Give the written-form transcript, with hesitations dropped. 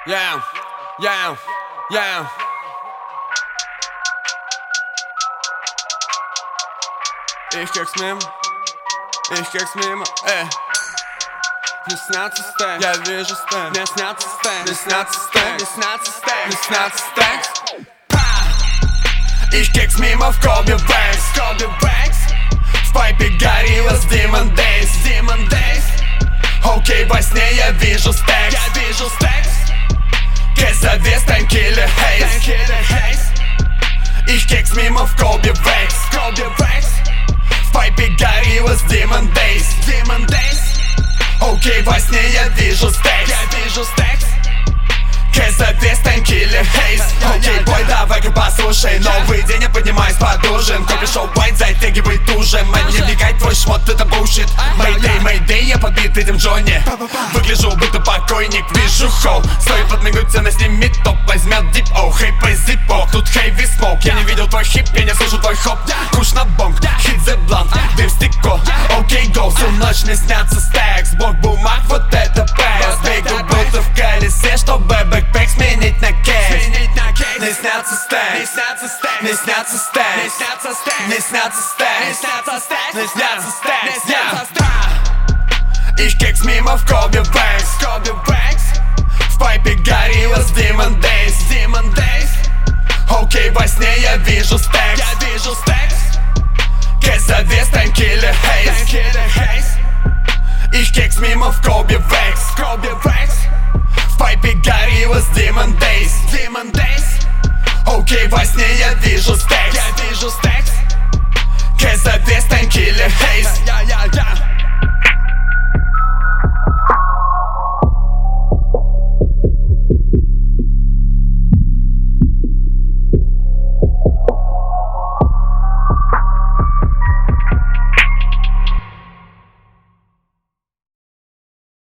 Yeah, yeah, yeah. Ich krieg's mimo, Мне снятся стек, я вижу стек. Мне снятся стек. Ich krieg's mimo в Kobe Banks. В пайпе горилла с Demon Days. Окей, во сне я вижу стекс. Кезавес, Tranquille Haze. Ich krieg's mimo в Kobe Banks. В пайпе горилла с Demon Days. Окей, во сне я вижу стекс. Кезавес, Tranquille Haze. Окей, бой, давай-ка послушай. Новый день, я поднимаюсь подужин. Кто пришел байт, затягивает ужин. Мне вникать твой шмот, это bullshit. Мэйдэй, я подбит этим Джонни. Выгляжу, будто покойник, вижу хоу. Стоит подмигнуть, она снимет топ. Возьмет дип, оу, хей, позипо. Тут heavy smoke, я не видел твой хип, я не слышу твой хоп. Куш на бонг, hit the blunt, дым в стекло. Окей, go, всю ночь мне снятся стекс. Блок бумаг, вот это пэс. Бегу, будто в колесе, чтобы бэкпэк сменить на кейс. Мне снятся стекс. Ich krieg's mimo в Kobe Banks. В пайпе горилла с Demon Days. Окей, во сне я вижу стекс. Кезавес, Tranquille Haze. Ich krieg's mimo в Kobe Banks. В пайпе горилла с Demon Days. Окей, во сне я вижу стекс. Кезавес, Tranquille Haze.